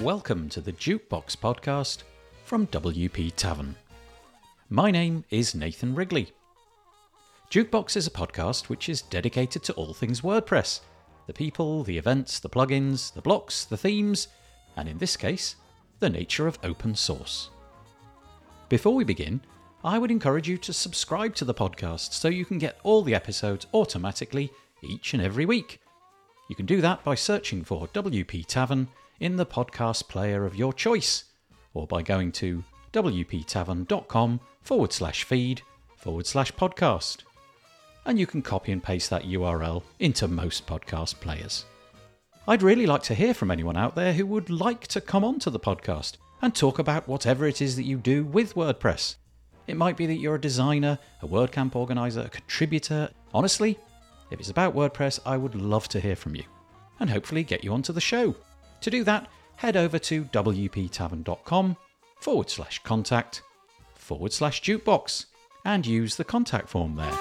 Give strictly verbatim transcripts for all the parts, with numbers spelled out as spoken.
welcome to the Jukebox podcast from W P Tavern. My name is Nathan Wrigley. Jukebox is a podcast which is dedicated to all things WordPress. The people, the events, the plugins, the blocks, the themes, and in this case, the nature of open source. Before we begin, I would encourage you to subscribe to the podcast so you can get all the episodes automatically each and every week. You can do that by searching for W P Tavern in the podcast player of your choice, or by going to wptavern.com forward slash feed forward slash podcast. And you can copy and paste that U R L into most podcast players. I'd really like to hear from anyone out there who would like to come onto the podcast and talk about whatever it is that you do with WordPress. It might be that you're a designer, a WordCamp organizer, a contributor. Honestly, if it's about WordPress, I would love to hear from you and hopefully get you onto the show. To do that, head over to wptavern.com forward slash contact forward slash jukebox and use the contact form there.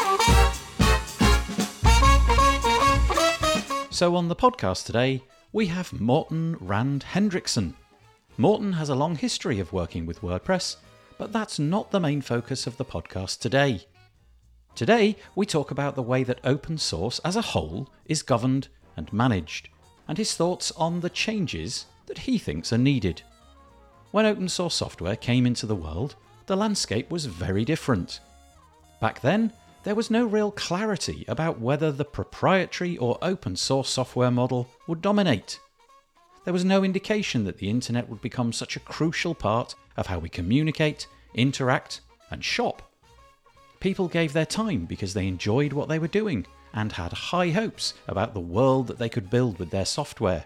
So on the podcast today, we have Morten Rand Hendriksen. Morten has a long history of working with WordPress, but that's not the main focus of the podcast today. Today, we talk about the way that open source as a whole is governed and managed, and his thoughts on the changes that he thinks are needed. When open source software came into the world, the landscape was very different. Back then, there was no real clarity about whether the proprietary or open source software model would dominate. There was no indication that the internet would become such a crucial part of how we communicate, interact, and shop. People gave their time because they enjoyed what they were doing and had high hopes about the world that they could build with their software.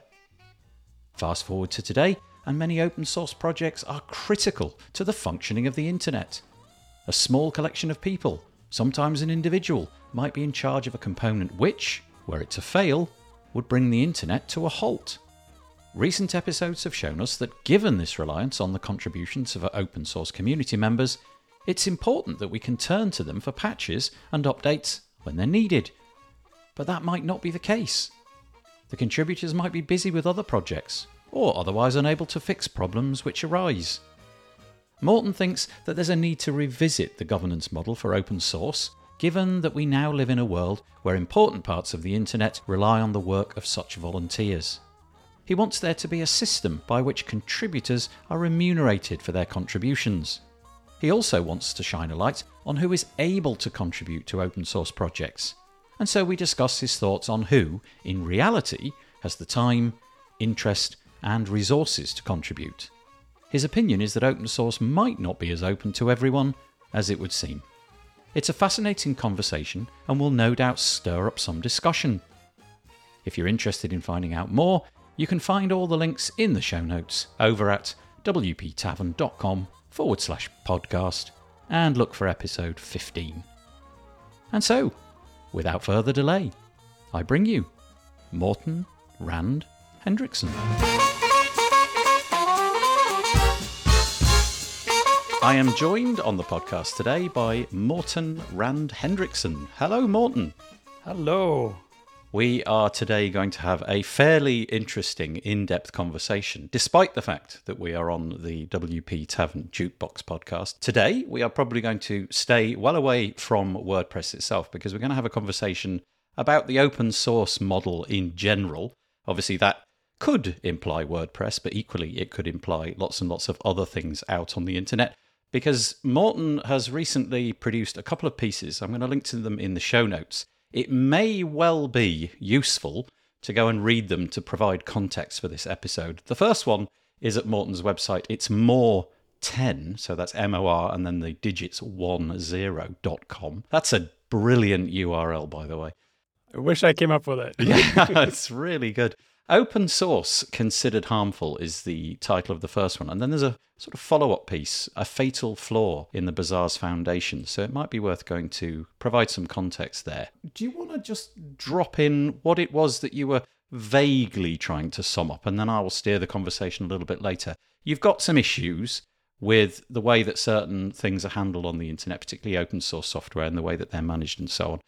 Fast forward to today, and many open source projects are critical to the functioning of the internet. A small collection of people, sometimes an individual, might be in charge of a component which, were it to fail, would bring the internet to a halt. Recent episodes have shown us that given this reliance on the contributions of our open source community members, it's important that we can turn to them for patches and updates when they're needed. But that might not be the case. The contributors might be busy with other projects, or otherwise unable to fix problems which arise. Morten thinks that there's a need to revisit the governance model for open source, given that we now live in a world where important parts of the internet rely on the work of such volunteers. He wants there to be a system by which contributors are remunerated for their contributions. He also wants to shine a light on who is able to contribute to open source projects. And so we discuss his thoughts on who, in reality, has the time, interest, and resources to contribute. His opinion is that open source might not be as open to everyone as it would seem. It's a fascinating conversation and will no doubt stir up some discussion. If you're interested in finding out more, you can find all the links in the show notes over at wptavern.com forward slash podcast and look for episode fifteen. And so, without further delay, I bring you Morten Rand Hendriksen. I am joined on the podcast today by Morten Rand Hendriksen. Hello, Morten. Hello. We are today going to have a fairly interesting, in-depth conversation, despite the fact that we are on the W P Tavern Jukebox podcast. Today, we are probably going to stay well away from WordPress itself because we're going to have a conversation about the open source model in general. Obviously, that could imply WordPress, but equally it could imply lots and lots of other things out on the internet. Because Morten has recently produced a couple of pieces. I'm going to link to them in the show notes. It may well be useful to go and read them to provide context for this episode. The first one is at Morten's website. It's more ten, so that's M O R and then the digits one zero dot com. That's a brilliant U R L, by the way. I wish I came up with it. Yeah, it's really good. Open Source Considered Harmful is the title of the first one. And then there's a sort of follow-up piece, A Fatal Flaw in the Bazaar's Foundation. So it might be worth going to provide some context there. Do you want to just drop in what it was that you were vaguely trying to sum up? And then I will steer the conversation a little bit later. You've got some issues with the way that certain things are handled on the internet, particularly open source software and the way that they're managed and so on.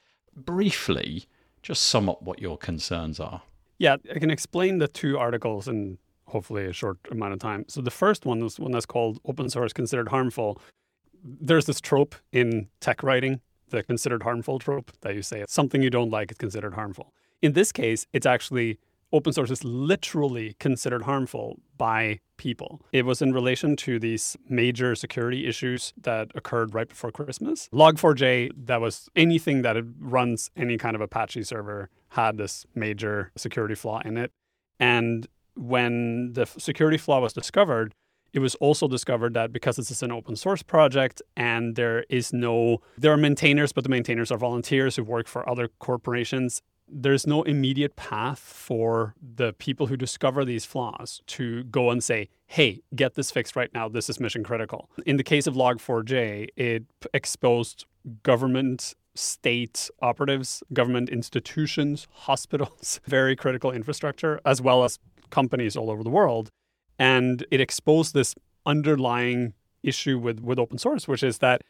Briefly, just sum up what your concerns are. Yeah, I can explain the two articles in hopefully a short amount of time. So the first one is one that's called open source considered harmful. There's this trope in tech writing, the considered harmful trope, that you say something you don't like is considered harmful. In this case, it's actually open source is literally considered harmful by people. It was in relation to these major security issues that occurred right before Christmas. log four j, that was anything that runs any kind of Apache server, had this major security flaw in it. And when the security flaw was discovered, it was also discovered that because this is an open source project and there is no, there are maintainers, but the maintainers are volunteers who work for other corporations. There's no immediate path for the people who discover these flaws to go and say, hey, get this fixed right now. This is mission critical. In the case of log four j, it exposed government, state operatives, government institutions, hospitals, very critical infrastructure, as well as companies all over the world. And it exposed this underlying issue with, with open source, which is that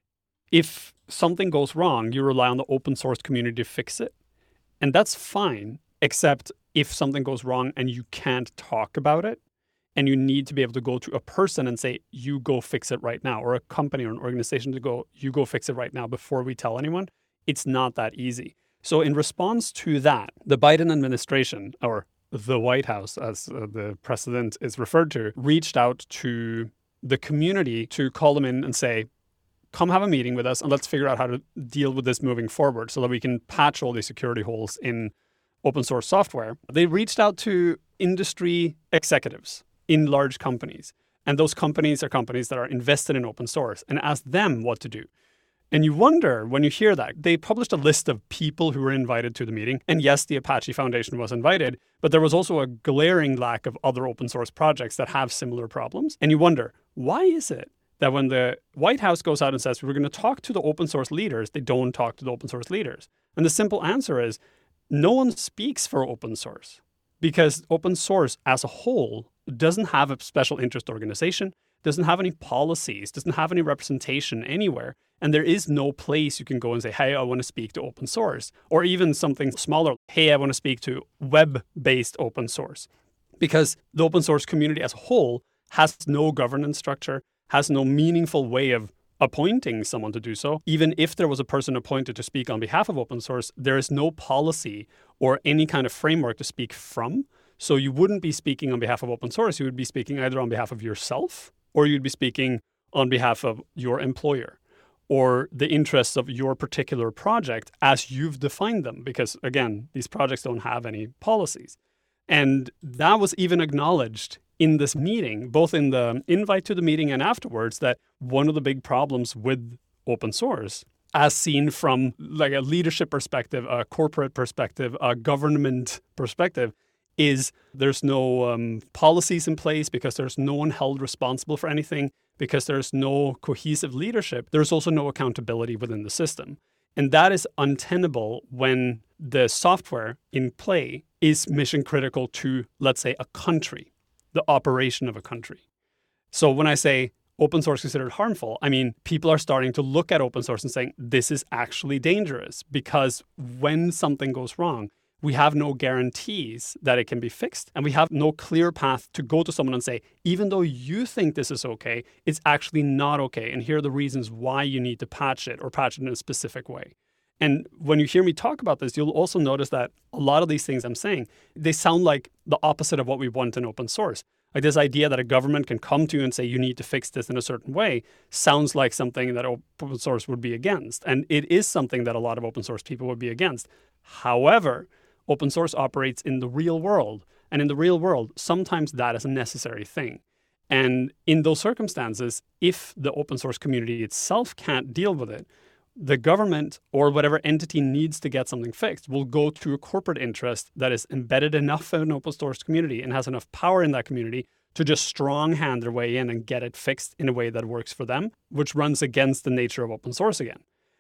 if something goes wrong, you rely on the open source community to fix it. And that's fine, except if something goes wrong and you can't talk about it, and you need to be able to go to a person and say, you go fix it right now, or a company or an organization to go, you go fix it right now before we tell anyone, it's not that easy. So in response to that, the Biden administration, or the White House, as uh, the president is referred to, reached out to the community to call them in and say, come have a meeting with us and let's figure out how to deal with this moving forward so that we can patch all these security holes in open source software. They reached out to industry executives in large companies. And those companies are companies that are invested in open source, and asked them what to do. And you wonder when you hear that. They published a list of people who were invited to the meeting. And yes, the Apache Foundation was invited, but there was also a glaring lack of other open source projects that have similar problems. And you wonder, why is it that when the White House goes out and says, we're going to talk to the open source leaders, they don't talk to the open source leaders? And the simple answer is, no one speaks for open source, because open source as a whole doesn't have a special interest organization, doesn't have any policies, doesn't have any representation anywhere. And there is no place you can go and say, hey, I want to speak to open source. Or even something smaller, hey, I want to speak to web-based open source. Because the open source community as a whole has no governance structure, has no meaningful way of appointing someone to do so. Even if there was a person appointed to speak on behalf of open source, there is no policy or any kind of framework to speak from. So you wouldn't be speaking on behalf of open source. You would be speaking either on behalf of yourself, or you'd be speaking on behalf of your employer or the interests of your particular project as you've defined them. Because again, these projects don't have any policies. And that was even acknowledged in this meeting, both in the invite to the meeting and afterwards, that one of the big problems with open source, as seen from like a leadership perspective, a corporate perspective, a government perspective, is there's no um, policies in place because there's no one held responsible for anything, because there's no cohesive leadership. There's also no accountability within the system. And that is untenable when the software in play is mission critical to, let's say, a country, the operation of a country. So when I say open source considered harmful, I mean, people are starting to look at open source and saying, this is actually dangerous, because when something goes wrong, we have no guarantees that it can be fixed. And we have no clear path to go to someone and say, even though you think this is okay, it's actually not okay. And here are the reasons why you need to patch it or patch it in a specific way. And when you hear me talk about this, you'll also notice that a lot of these things I'm saying, they sound like the opposite of what we want in open source. Like this idea that a government can come to you and say, you need to fix this in a certain way, sounds like something that open source would be against. And it is something that a lot of open source people would be against. However, open source operates in the real world. And in the real world, sometimes that is a necessary thing. And in those circumstances, if the open source community itself can't deal with it, the government or whatever entity needs to get something fixed will go to a corporate interest that is embedded enough in an open source community and has enough power in that community to just strong hand their way in and get it fixed in a way that works for them, which runs against the nature of open source again.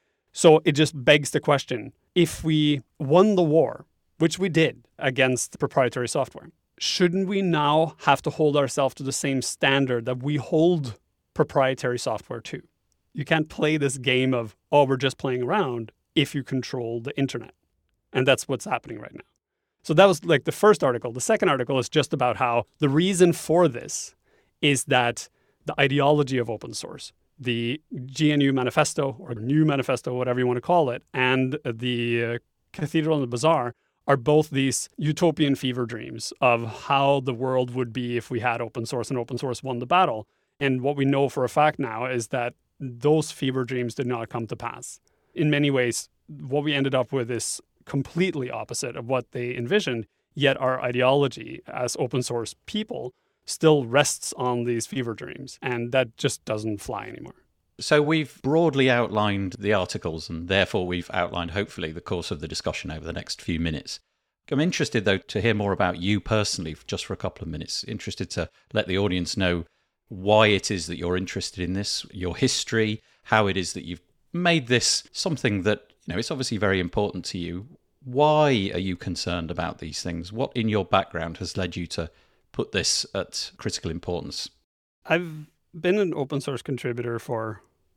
So it just begs the question, if we won the war, which we did against proprietary software, shouldn't we now have to hold ourselves to the same standard that we hold proprietary software to? You can't play this game of, oh, we're just playing around if you control the internet. And that's what's happening right now. So that was like the first article. The second article is just about how the reason for this is that the ideology of open source, the G N U Manifesto or New Manifesto, whatever you want to call it, and the uh, Cathedral and the Bazaar are both these utopian fever dreams of how the world would be if we had open source and open source won the battle. And what we know for a fact now is that those fever dreams did not come to pass. In many ways, what we ended up with is completely opposite of what they envisioned, yet our ideology as open source people still rests on these fever dreams, and that just doesn't fly anymore. So we've broadly outlined the articles, and therefore we've outlined, hopefully, the course of the discussion over the next few minutes. I'm interested, though, to hear more about you personally, just for a couple of minutes. Interested to let the audience know why it is that you're interested in this, your history, how it is that you've made this something that, you know, it's obviously very important to you. Why are you concerned about these things? What in your background has led you to put this at critical importance? I've been an open source contributor for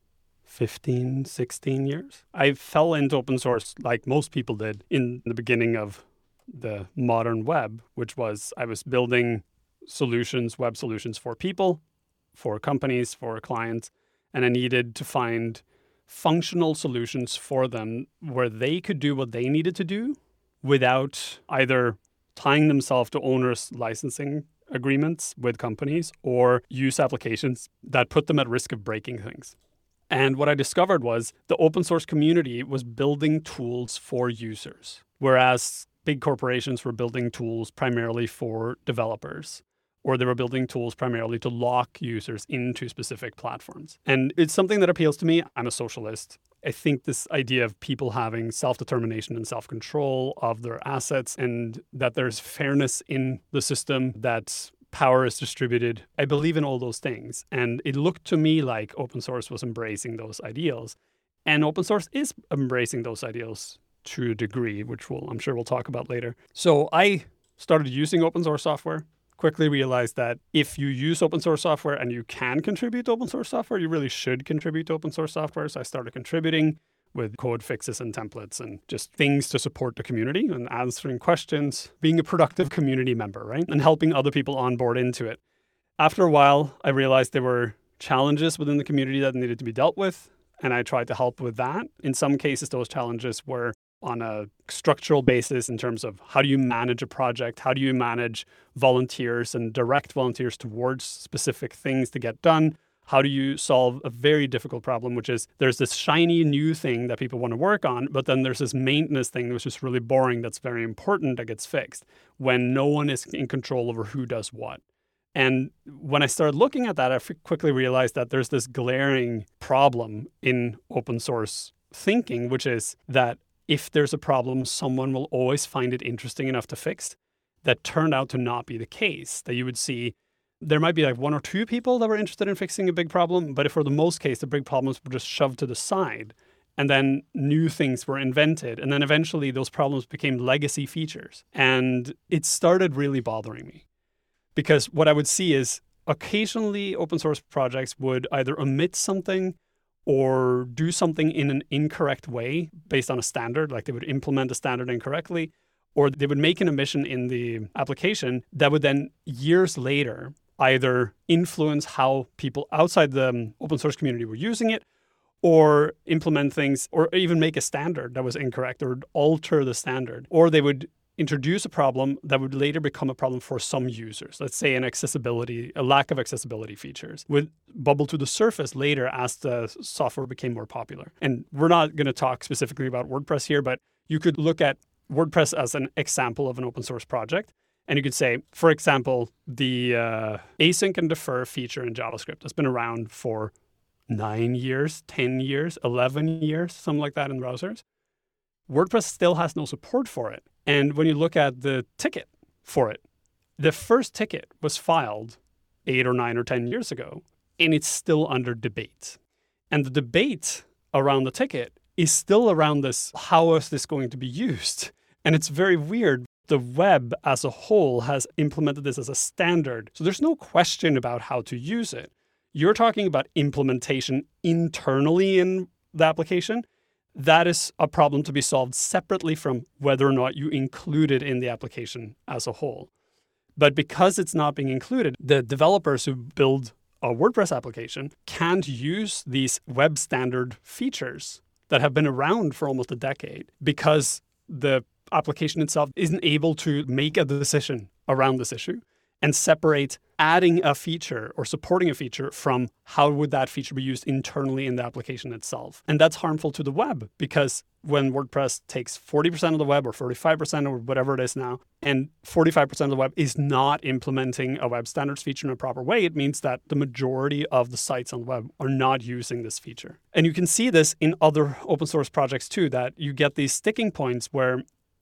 fifteen, sixteen years. I fell into open source like most people did in the beginning of the modern web, which was I was building solutions, web solutions for people, for companies, for clients, and I needed to find functional solutions for them where they could do what they needed to do without either tying themselves to onerous licensing agreements with companies or use applications that put them at risk of breaking things. And what I discovered was the open source community was building tools for users, whereas big corporations were building tools primarily for developers, or they were building tools primarily to lock users into specific platforms. And it's something that appeals to me. I'm a socialist. I think this idea of people having self-determination and self-control of their assets, and that there's fairness in the system, that power is distributed. I believe in all those things. And it looked to me like open source was embracing those ideals. And open source is embracing those ideals to a degree, which we'll, I'm sure we'll talk about later. So I started using open source software. Quickly realized that if you use open source software and you can contribute to open source software, you really should contribute to open source software. So I started contributing with code fixes and templates and just things to support the community and answering questions, being a productive community member, right? And helping other people onboard into it. After a while, I realized there were challenges within the community that needed to be dealt with, and I tried to help with that. In some cases, those challenges were on a structural basis in terms of how do you manage a project? How do you manage volunteers and direct volunteers towards specific things to get done? How do you solve a very difficult problem, which is there's this shiny new thing that people want to work on, but then there's this maintenance thing which is really boring that's very important that gets fixed when no one is in control over who does what. And when I started looking at that, I quickly realized that there's this glaring problem in open source thinking, which is that if there's a problem, someone will always find it interesting enough to fix. That turned out to not be the case, that you would see there might be like one or two people that were interested in fixing a big problem, but if for the most case, the big problems were just shoved to the side, and then new things were invented, and then eventually those problems became legacy features. And it started really bothering me, because what I would see is occasionally open source projects would either omit something or do something in an incorrect way based on a standard, like they would implement a standard incorrectly, or they would make an omission in the application that would then years later either influence how people outside the open source community were using it, or implement things, or even make a standard that was incorrect, or alter the standard. Or they would introduce a problem that would later become a problem for some users. Let's say an accessibility, a lack of accessibility features would bubble to the surface later as the software became more popular. And we're not going to talk specifically about WordPress here, but you could look at WordPress as an example of an open source project. And you could say, for example, the uh, async and defer feature in JavaScript has been around for nine years, ten years, eleven years, something like that in browsers. WordPress still has no support for it. And when you look at the ticket for it, the first ticket was filed eight or nine or ten years ago, and it's still under debate. And the debate around the ticket is still around this, how is this going to be used? And it's very weird. The web as a whole has implemented this as a standard. So there's no question about how to use it. You're talking about implementation internally in the application. that is a problem to be solved separately from whether or not you include it in the application as a whole. But because it's not being included, the developers who build a WordPress application can't use these web standard features that have been around for almost a decade because the application itself isn't able to make a decision around this issue and separate adding a feature or supporting a feature from how would that feature be used internally in the application itself. And that's harmful to the web because when WordPress takes forty percent of the web or forty-five percent or whatever it is now, and forty-five percent of the web is not implementing a web standards feature in a proper way, it means that the majority of the sites on the web are not using this feature. And you can see this in other open source projects too, that you get these sticking points where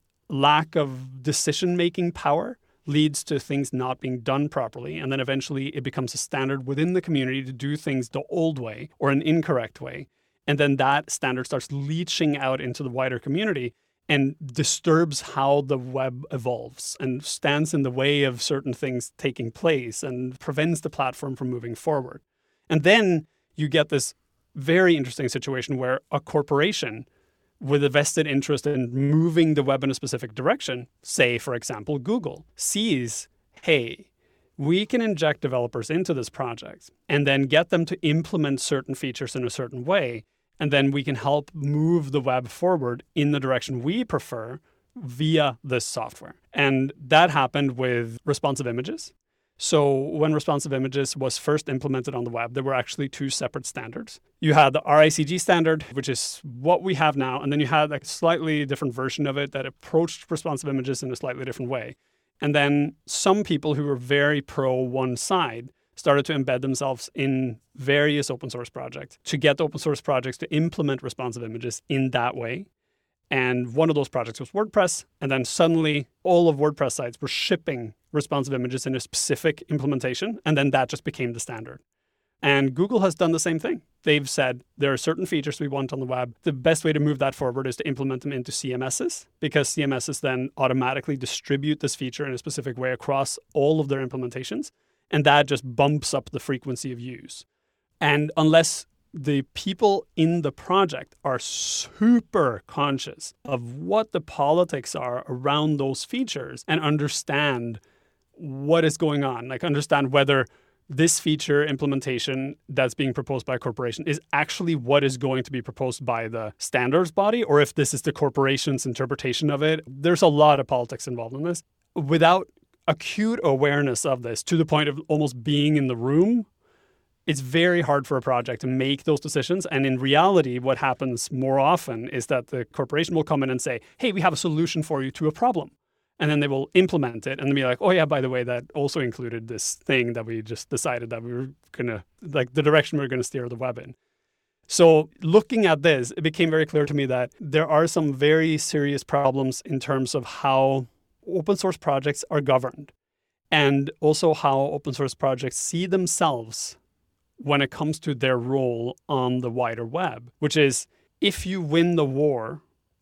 lack of decision-making power leads to things not being done properly. And then eventually it becomes a standard within the community to do things the old way or an incorrect way. And then that standard starts leaching out into the wider community and disturbs how the web evolves and stands in the way of certain things taking place and prevents the platform from moving forward. And then you get this very interesting situation where a corporation with a vested interest in moving the web in a specific direction, say, for example, Google, sees, hey, we can inject developers into this project and then get them to implement certain features in a certain way. And then we can help move the web forward in the direction we prefer via this software. And that happened with responsive images. So when responsive images was first implemented on the web, there were actually two separate standards. You had the R I C G standard, which is what we have now. And then you had a slightly different version of it that approached responsive images in a slightly different way. And then some people who were very pro one side started to embed themselves in various open source projects to get open source projects to implement responsive images in that way. And one of those projects was WordPress. And then suddenly all of WordPress sites were shipping responsive images in a specific implementation. And then that just became the standard. And Google has done the same thing. They've said there are certain features we want on the web. The best way to move that forward is to implement them into C M Ss, because C M Ss then automatically distribute this feature in a specific way across all of their implementations. And that just bumps up the frequency of use. And unless the people in the project are super conscious of what the politics are around those features and understand what is going on, like understand whether this feature implementation that's being proposed by a corporation is actually what is going to be proposed by the standards body, or if this is the corporation's interpretation of it. There's a lot of politics involved in this. Without acute awareness of this to the point of almost being in the room, it's very hard for a project to make those decisions. And in reality, what happens more often is that the corporation will come in and say, hey, we have a solution for you to a problem. And then they will implement it and then be like, oh yeah, by the way, that also included this thing that we just decided that we were going to, like the direction we we're going to steer the web in. So looking at this, it became very clear to me that there are some very serious problems in terms of how open source projects are governed, and also how open source projects see themselves when it comes to their role on the wider web, which is if you win the war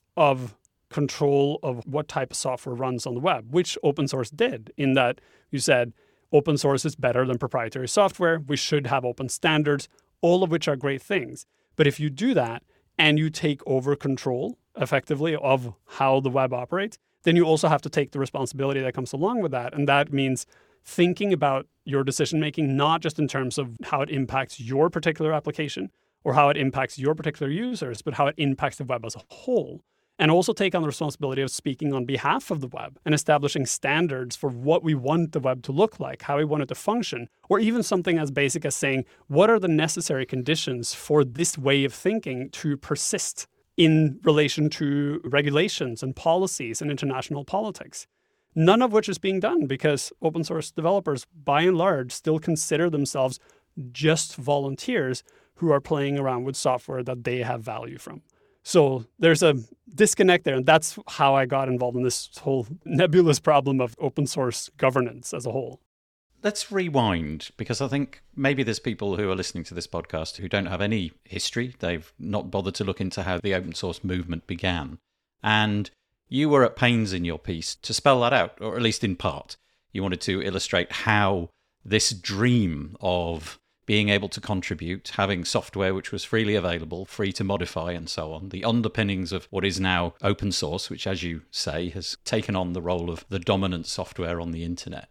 of control of what type of software runs on the web, which open source did, in that you said open source is better than proprietary software, we should have open standards, all of which are great things. But if you do that and you take over control effectively of how the web operates, then you also have to take the responsibility that comes along with that. And that means thinking about your decision-making, not just in terms of how it impacts your particular application or how it impacts your particular users, but how it impacts the web as a whole. And also take on the responsibility of speaking on behalf of the web and establishing standards for what we want the web to look like, how we want it to function, or even something as basic as saying, what are the necessary conditions for this way of thinking to persist in relation to regulations and policies and international politics? None of which is being done because open source developers, by and large, still consider themselves just volunteers who are playing around with software that they have value from. So there's a disconnect there, and that's how I got involved in this whole nebulous problem of open source governance as a whole. Let's rewind, because I think maybe there's people who are listening to this podcast who don't have any history. They've not bothered to look into how the open source movement began. And you were at pains in your piece to spell that out, or at least in part. You wanted to illustrate how this dream of being able to contribute, having software which was freely available, free to modify and so on, the underpinnings of what is now open source, which, as you say, has taken on the role of the dominant software on the internet.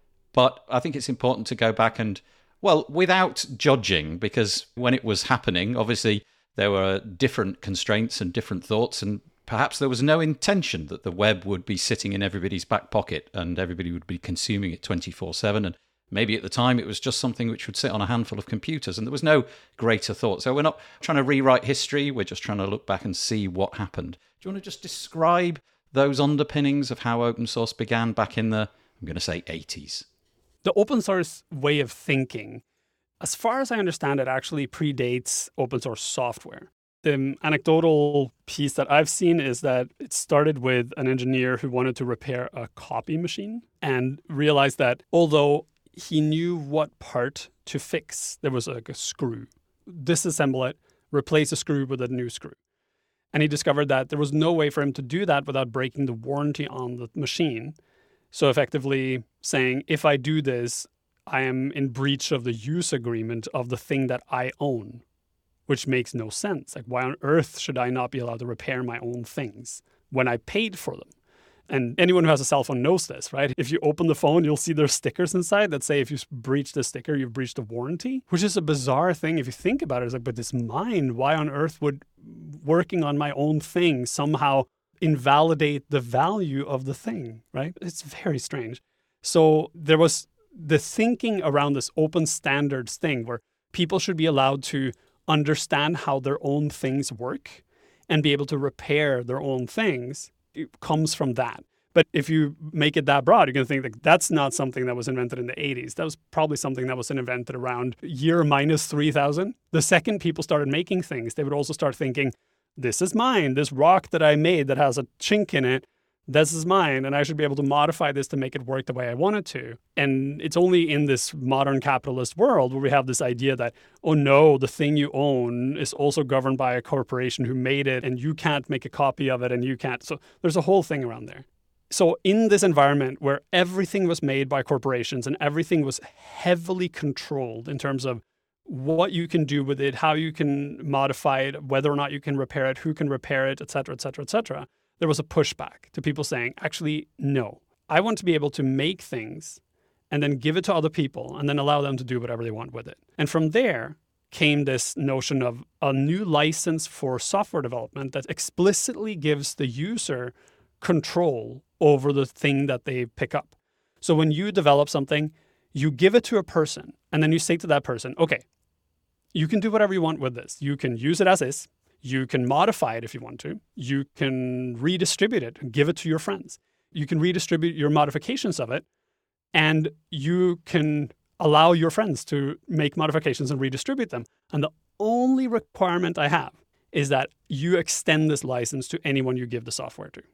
But I think it's important to go back and, well, without judging, because when it was happening, obviously there were different constraints and different thoughts, and perhaps there was no intention that the web would be sitting in everybody's back pocket and everybody would be consuming it twenty-four seven. And maybe at the time it was just something which would sit on a handful of computers and there was no greater thought. So we're not trying to rewrite history, we're just trying to look back and see what happened. Do you want to just describe those underpinnings of how open source began back in the, I'm going to say, eighties? The open source way of thinking, as far as I understand it, actually predates open source software. The anecdotal piece that I've seen is that it started with an engineer who wanted to repair a copy machine and realized that although he knew what part to fix, there was like a screw, disassemble it, replace a screw with a new screw. And he discovered that there was no way for him to do that without breaking the warranty on the machine. So effectively saying, if I do this, I am in breach of the use agreement of the thing that I own, which makes no sense. Like, why on earth should I not be allowed to repair my own things when I paid for them? And anyone who has a cell phone knows this, right? If you open the phone, you'll see there's stickers inside that say if you breach the sticker, you've breached the warranty, which is a bizarre thing if you think about it. It's like, but it's mine. Why on earth would working on my own thing somehow invalidate the value of the thing, right? It's very strange. So there was the thinking around this open standards thing where people should be allowed to understand how their own things work and be able to repair their own things. It comes from that. But if you make it that broad, you're going to think that that's not something that was invented in the eighties. That was probably something that was invented around year minus three thousand. The second people started making things, they would also start thinking, this is mine. This rock that I made that has a chink in it, this is mine, and I should be able to modify this to make it work the way I want it to. And it's only in this modern capitalist world where we have this idea that, oh no, the thing you own is also governed by a corporation who made it, and you can't make a copy of it, and you can't. So there's a whole thing around there. So in this environment where everything was made by corporations and everything was heavily controlled in terms of what you can do with it, how you can modify it, whether or not you can repair it, who can repair it, et cetera, et cetera, et cetera, there was a pushback to people saying, actually, no, I want to be able to make things and then give it to other people and then allow them to do whatever they want with it. And from there came this notion of a new license for software development that explicitly gives the user control over the thing that they pick up. So when you develop something, you give it to a person and then you say to that person, okay, you can do whatever you want with this. You can use it as is. You can modify it if you want to. You can redistribute it and give it to your friends. You can redistribute your modifications of it, and you can allow your friends to make modifications and redistribute them. And the only requirement I have is that you extend this license to anyone you give the software to.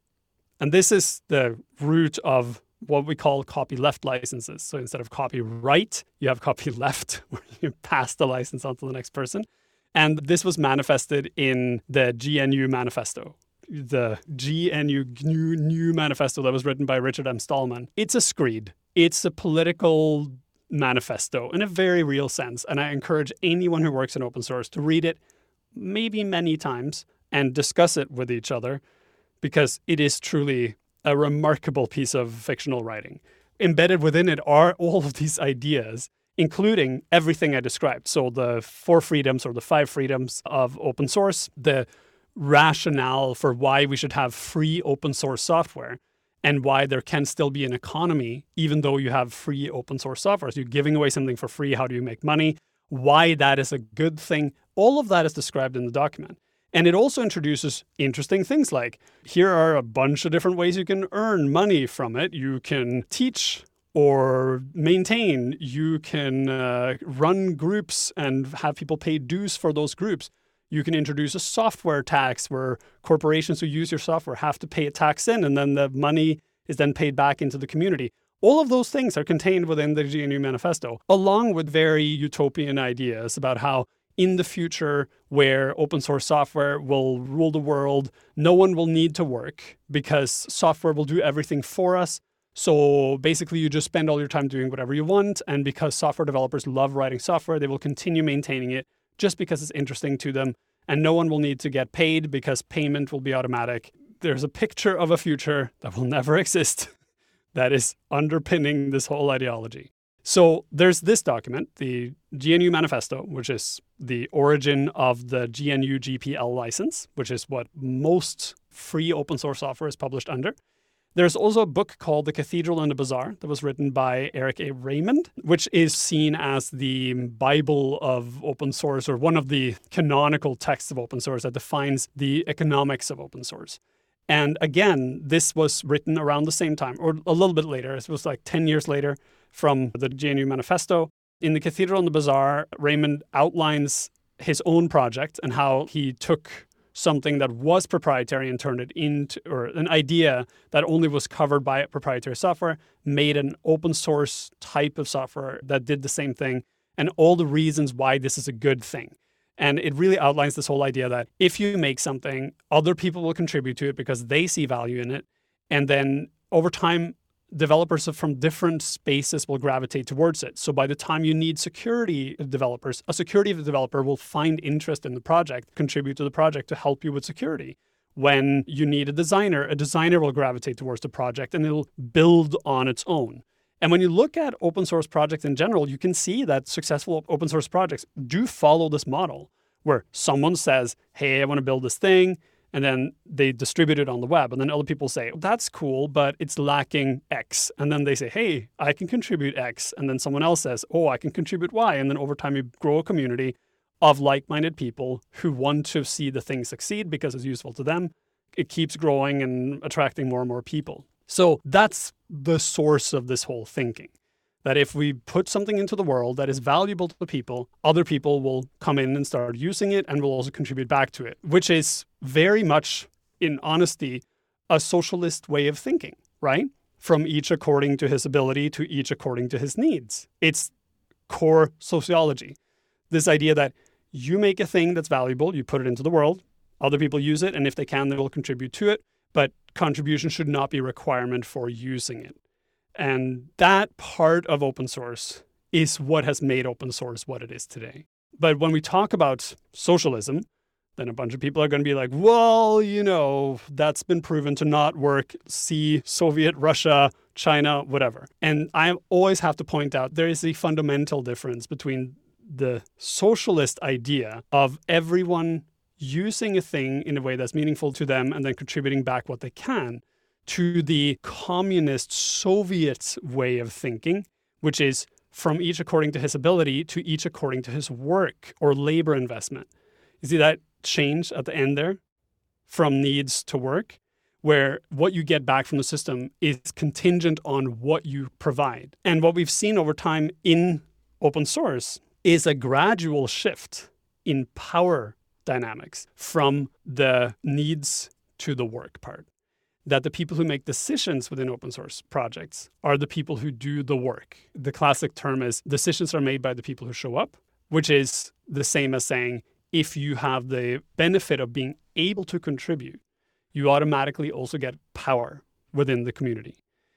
And this is the root of what we call copyleft licenses. So instead of copyright, you have copyleft, where you pass the license on to the next person. And this was manifested in the G N U Manifesto, the G N U G N U, G N U Manifesto that was written by Richard M. Stallman. It's a screed. It's a political manifesto in a very real sense. And I encourage anyone who works in open source to read it maybe many times and discuss it with each other, because it is truly a remarkable piece of fictional writing. Embedded within it are all of these ideas, including everything I described. So the four freedoms or the five freedoms of open source, the rationale for why we should have free open source software, and why there can still be an economy even though you have free open source software. So you're giving away something for free. How do you make money? Why that is a good thing. All of that is described in the document. And it also introduces interesting things like, here are a bunch of different ways you can earn money from it. You can teach or maintain. You can uh, run groups and have people pay dues for those groups. You can introduce a software tax where corporations who use your software have to pay a tax in, and then the money is then paid back into the community. All of those things are contained within the G N U Manifesto, along with very utopian ideas about how in the future, where open source software will rule the world, no one will need to work because software will do everything for us. So basically, you just spend all your time doing whatever you want. And because software developers love writing software, they will continue maintaining it just because it's interesting to them. And no one will need to get paid because payment will be automatic. There's a picture of a future that will never exist that is underpinning this whole ideology. So there's this document, the G N U Manifesto, which is the origin of the G N U G P L license, which is what most free open source software is published under. There's also a book called The Cathedral and the Bazaar that was written by Eric A. Raymond, which is seen as the Bible of open source, or one of the canonical texts of open source that defines the economics of open source. And again, this was written around the same time, or a little bit later. It was like ten years later from the G N U Manifesto. In The Cathedral and the Bazaar, Raymond outlines his own project and how he took something that was proprietary and turned it into, or an idea that only was covered by proprietary software, made an open source type of software that did the same thing, and all the reasons why this is a good thing. And it really outlines this whole idea that if you make something, other people will contribute to it because they see value in it. And then over time, developers from different spaces will gravitate towards it. So by the time you need security developers, a security developer will find interest in the project, contribute to the project to help you with security. When you need a designer, a designer will gravitate towards the project and it'll build on its own. And when you look at open source projects in general, you can see that successful open source projects do follow this model where someone says, hey, I want to build this thing. And then they distribute it on the web. And then other people say, that's cool, but it's lacking X. And then they say, hey, I can contribute X. And then someone else says, oh, I can contribute Y. And then over time, you grow a community of like-minded people who want to see the thing succeed because it's useful to them. It keeps growing and attracting more and more people. So that's the source of this whole thinking. That if we put something into the world that is valuable to people, other people will come in and start using it and will also contribute back to it, which is very much, in honesty, a socialist way of thinking, right? From each according to his ability to each according to his needs. It's core sociology. This idea that you make a thing that's valuable, you put it into the world, other people use it, and if they can, they will contribute to it, but contribution should not be a requirement for using it. And that part of open source is what has made open source what it is today. But when we talk about socialism, then a bunch of people are going to be like, well, you know, that's been proven to not work. See Soviet, Russia, China, whatever. And I always have to point out there is a fundamental difference between the socialist idea of everyone using a thing in a way that's meaningful to them and then contributing back what they can, to the communist Soviet way of thinking, which is from each according to his ability to each according to his work or labor investment. You see that change at the end there? From needs to work, where what you get back from the system is contingent on what you provide. And what we've seen over time in open source is a gradual shift in power dynamics from the needs to the work part. That the people who make decisions within open source projects are the people who do the work. The classic term is decisions are made by the people who show up, which is the same as saying, if you have the benefit of being able to contribute, you automatically also get power within the community.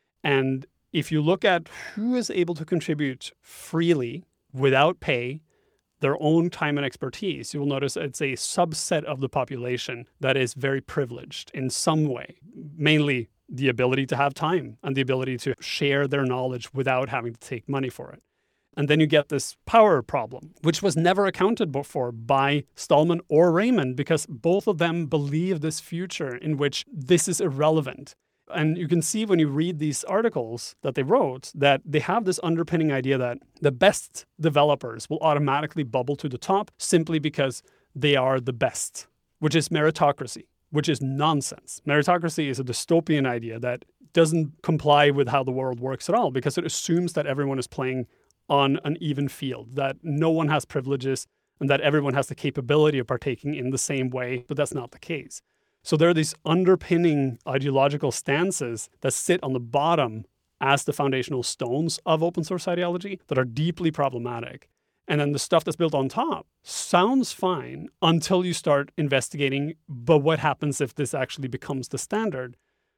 And if you look at who is able to contribute freely without pay, their own time and expertise, you will notice it's a subset of the population that is very privileged in some way, mainly the ability to have time and the ability to share their knowledge without having to take money for it. And then you get this power problem, which was never accounted for by Stallman or Raymond, because both of them believe this future in which this is irrelevant. And you can see when you read these articles that they wrote that they have this underpinning idea that the best developers will automatically bubble to the top simply because they are the best, which is meritocracy, which is nonsense. Meritocracy is a dystopian idea that doesn't comply with how the world works at all, because it assumes that everyone is playing on an even field, that no one has privileges and that everyone has the capability of partaking in the same way, but that's not the case. So there are these underpinning ideological stances that sit on the bottom as the foundational stones of open source ideology that are deeply problematic. And then the stuff that's built on top sounds fine until you start investigating, but what happens if this actually becomes the standard?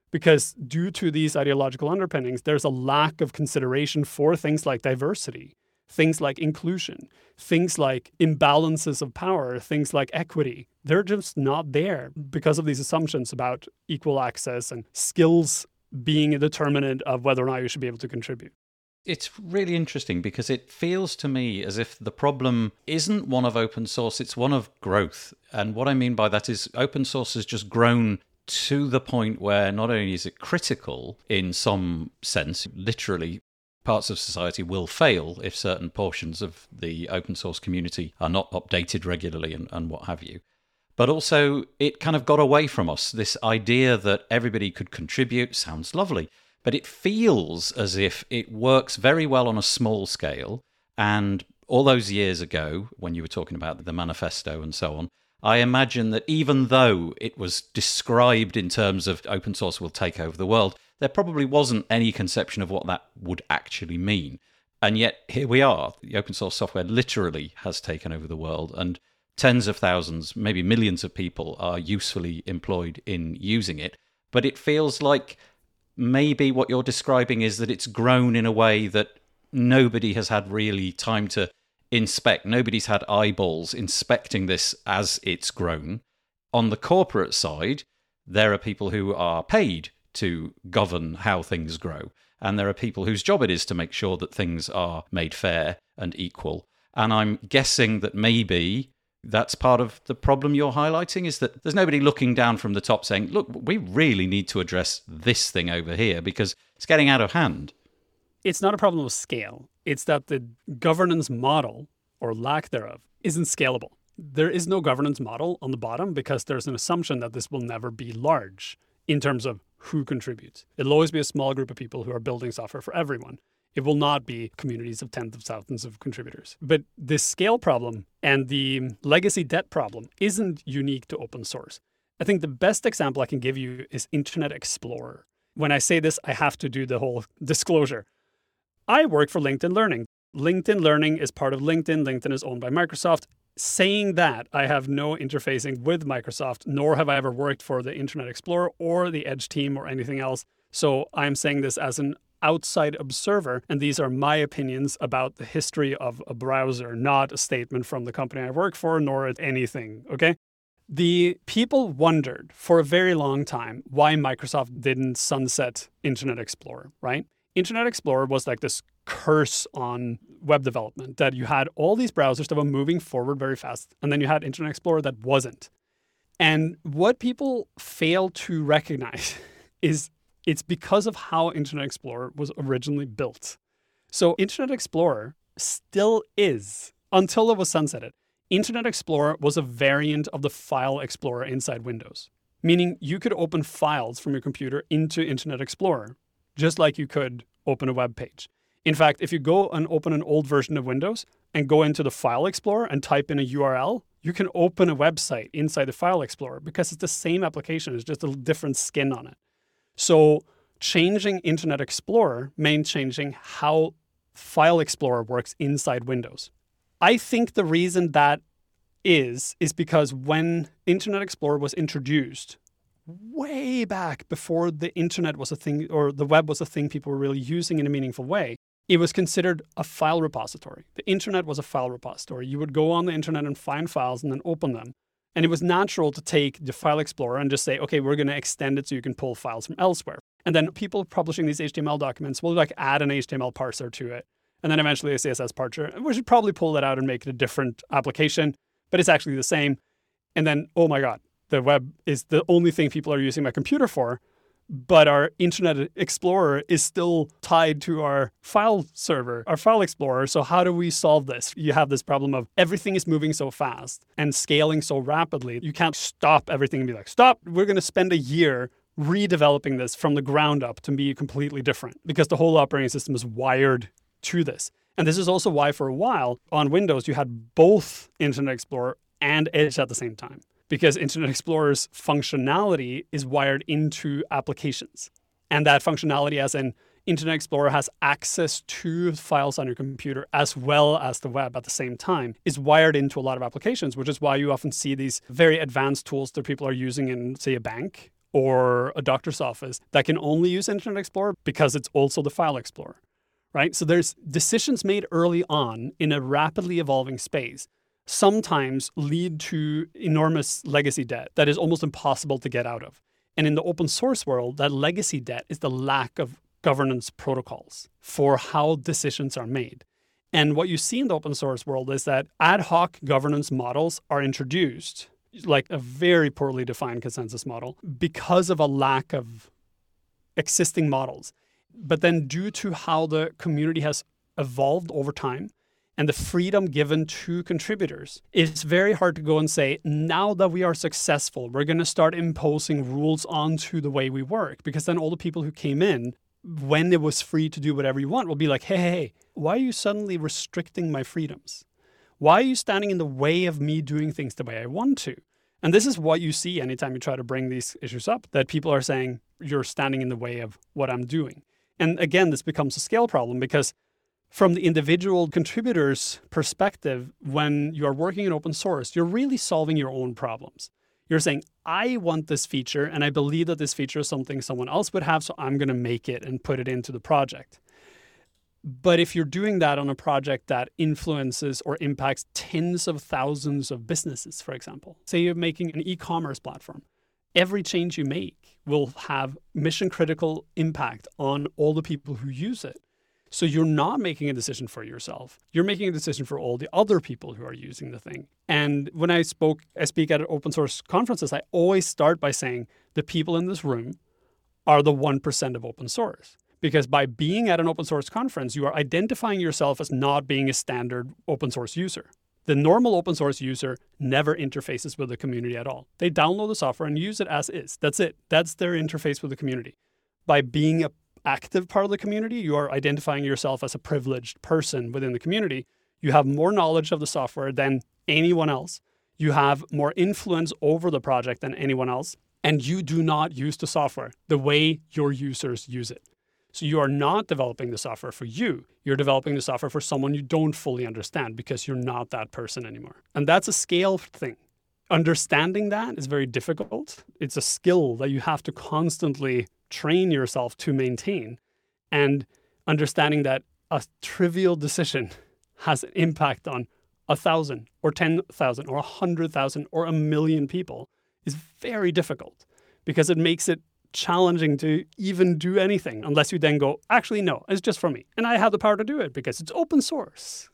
Because due to these ideological underpinnings, there's a lack of consideration for things like diversity, things like inclusion, things like imbalances of power, things like equity. They're just not there because of these assumptions about equal access and skills being a determinant of whether or not you should be able to contribute. It's really interesting because it feels to me as if the problem isn't one of open source, it's one of growth. And what I mean by that is open source has just grown to the point where not only is it critical in some sense, literally parts of society will fail if certain portions of the open source community are not updated regularly and, and what have you. But also it kind of got away from us. This idea that everybody could contribute sounds lovely, but it feels as if it works very well on a small scale. And all those years ago, when you were talking about the manifesto and so on, I imagine that even though it was described in terms of open source will take over the world, there probably wasn't any conception of what that would actually mean. And yet here we are. The open source software literally has taken over the world, and tens of thousands, maybe millions of people are usefully employed in using it. But it feels like maybe what you're describing is that it's grown in a way that nobody has had really time to inspect. Nobody's had eyeballs inspecting this as it's grown. On the corporate side, there are people who are paid to govern how things grow. And there are people whose job it is to make sure that things are made fair and equal. And I'm guessing that maybe that's part of the problem you're highlighting, is that there's nobody looking down from the top saying, look, we really need to address this thing over here because it's getting out of hand. It's not a problem of scale. It's that the governance model, or lack thereof, isn't scalable. There is no governance model on the bottom because there's an assumption that this will never be large in terms of who contributes. It'll always be a small group of people who are building software for everyone. It will not be communities of tens of thousands of contributors. But this scale problem and the legacy debt problem isn't unique to open source. I think the best example I can give you is Internet Explorer. When I say this, I have to do the whole disclosure. I work for LinkedIn Learning. LinkedIn Learning is part of LinkedIn. LinkedIn is owned by Microsoft. Saying that, I have no interfacing with Microsoft, nor have I ever worked for the Internet Explorer or the Edge team or anything else. So I'm saying this as an outside observer, and these are my opinions about the history of a browser, not a statement from the company I work for, nor anything, okay? The people wondered for a very long time why Microsoft didn't sunset Internet Explorer, right? Internet Explorer was like this curse on web development, that you had all these browsers that were moving forward very fast, and then you had Internet Explorer that wasn't. And what people fail to recognize is it's because of how Internet Explorer was originally built. So Internet Explorer still is, until it was sunsetted, Internet Explorer was a variant of the File Explorer inside Windows, meaning you could open files from your computer into Internet Explorer, just like you could open a web page. In fact, if you go and open an old version of Windows and go into the File Explorer and type in a U R L, you can open a website inside the File Explorer because it's the same application, it's just a different skin on it. So changing Internet Explorer means changing how File Explorer works inside Windows. I think the reason that is, is because when Internet Explorer was introduced, way back before the internet was a thing, or the web was a thing people were really using in a meaningful way, it was considered a file repository. The internet was a file repository. You would go on the internet and find files and then open them. And it was natural to take the File Explorer and just say, okay, we're going to extend it so you can pull files from elsewhere. And then people publishing these H T M L documents will like add an H T M L parser to it. And then eventually a C S S parser. We should probably pull that out and make it a different application, but it's actually the same. And then, oh my God, the web is the only thing people are using my computer for, but our Internet Explorer is still tied to our file server, our File Explorer. So how do we solve this? You have this problem of everything is moving so fast and scaling so rapidly. You can't stop everything and be like, stop, we're going to spend a year redeveloping this from the ground up to be completely different, because the whole operating system is wired to this. And this is also why for a while on Windows, you had both Internet Explorer and Edge at the same time, because Internet Explorer's functionality is wired into applications. And that functionality, as in Internet Explorer has access to files on your computer as well as the web at the same time, is wired into a lot of applications, which is why you often see these very advanced tools that people are using in, say, a bank or a doctor's office that can only use Internet Explorer because it's also the File Explorer, right? So there's decisions made early on in a rapidly evolving space sometimes lead to enormous legacy debt that is almost impossible to get out of. And in the open source world, that legacy debt is the lack of governance protocols for how decisions are made. And what you see in the open source world is that ad hoc governance models are introduced, like a very poorly defined consensus model, because of a lack of existing models. But then due to how the community has evolved over time and the freedom given to contributors, it's very hard to go and say, now that we are successful, we're going to start imposing rules onto the way we work. Because then all the people who came in, when it was free to do whatever you want, will be like, hey, hey, hey, why are you suddenly restricting my freedoms? Why are you standing in the way of me doing things the way I want to? And this is what you see anytime you try to bring these issues up, that people are saying, you're standing in the way of what I'm doing. And again, this becomes a scale problem because from the individual contributor's perspective, when you're working in open source, you're really solving your own problems. You're saying, I want this feature and I believe that this feature is something someone else would have, so I'm going to make it and put it into the project. But if you're doing that on a project that influences or impacts tens of thousands of businesses, for example, say you're making an e-commerce platform, every change you make will have mission critical impact on all the people who use it. So you're not making a decision for yourself. You're making a decision for all the other people who are using the thing. And when I spoke, I speak at open source conferences, I always start by saying the people in this room are the one percent of open source. Because by being at an open source conference, you are identifying yourself as not being a standard open source user. The normal open source user never interfaces with the community at all. They download the software and use it as is. That's it. That's their interface with the community. By being an active part of the community, you are identifying yourself as a privileged person within the community. You have more knowledge of the software than anyone else. You have more influence over the project than anyone else. And you do not use the software the way your users use it. So you are not developing the software for you. You're developing the software for someone you don't fully understand because you're not that person anymore. And that's a scale thing. Understanding that is very difficult. It's a skill that you have to constantly train yourself to maintain. And understanding that a trivial decision has an impact on a thousand or ten thousand or a hundred thousand or a million people is very difficult because it makes it challenging to even do anything unless you then go, actually, no, it's just for me. And I have the power to do it because it's open source.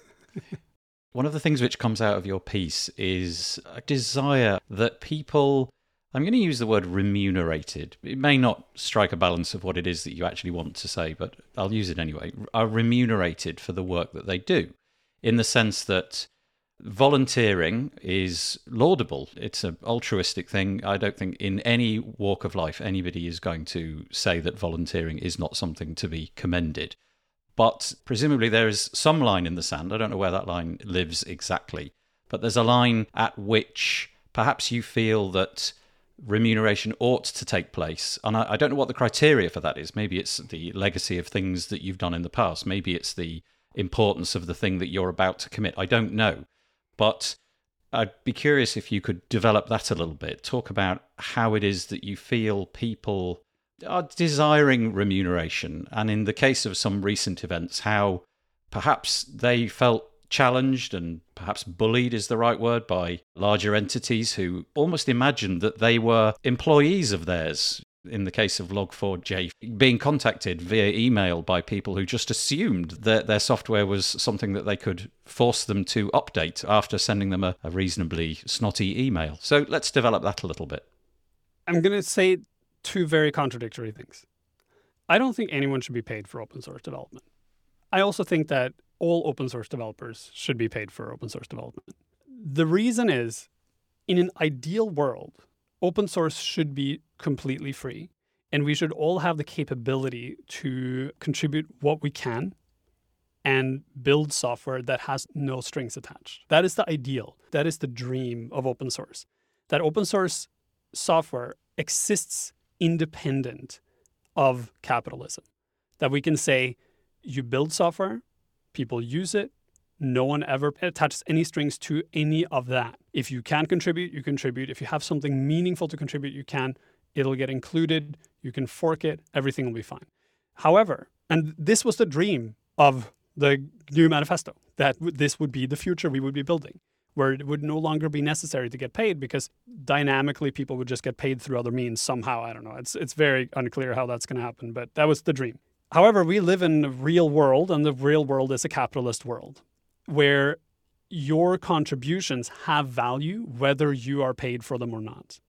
One of the things which comes out of your piece is a desire that people, I'm going to use the word remunerated. It may not strike a balance of what it is that you actually want to say, but I'll use it anyway, are remunerated for the work that they do, in the sense that volunteering is laudable. It's an altruistic thing. I don't think in any walk of life anybody is going to say that volunteering is not something to be commended. But presumably there is some line in the sand. I don't know where that line lives exactly, but there's a line at which perhaps you feel that remuneration ought to take place. And I, I don't know what the criteria for that is. Maybe it's the legacy of things that you've done in the past. Maybe it's the importance of the thing that you're about to commit. I don't know. But I'd be curious if you could develop that a little bit. Talk about how it is that you feel people are desiring remuneration. And in the case of some recent events, how perhaps they felt challenged and perhaps bullied is the right word by larger entities who almost imagined that they were employees of theirs. In the case of log four j, being contacted via email by people who just assumed that their software was something that they could force them to update after sending them a, a reasonably snotty email. So let's develop that a little bit. I'm going to say two very contradictory things. I don't think anyone should be paid for open source development. I also think that all open source developers should be paid for open source development. The reason is, in an ideal world, open source should be completely free, and we should all have the capability to contribute what we can and build software that has no strings attached. That is the ideal. That is the dream of open source. That open source software exists independent of capitalism. That we can say, you build software, people use it, no one ever attaches any strings to any of that. If you can contribute, you contribute. If you have something meaningful to contribute, you can. It'll get included. You can fork it. Everything will be fine. However, and this was the dream of the GNU Manifesto, that this would be the future we would be building, where it would no longer be necessary to get paid because dynamically people would just get paid through other means somehow. I don't know. It's it's very unclear how that's going to happen, but that was the dream. However, we live in a real world, and the real world is a capitalist world where your contributions have value whether you are paid for them or not.